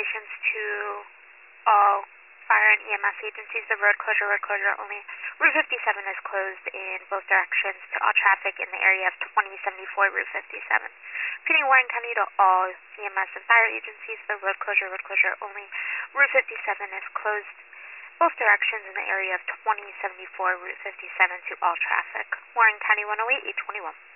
communications to all fire and EMS agencies. The road closure only. Route 57 is closed in both directions to all traffic in the area of 2074 Route 57. Repeating, Warren County to all EMS and fire agencies. The road closure only. Route 57 is closed both directions in the area of 2074 Route 57 to all traffic. Warren County 108, 821.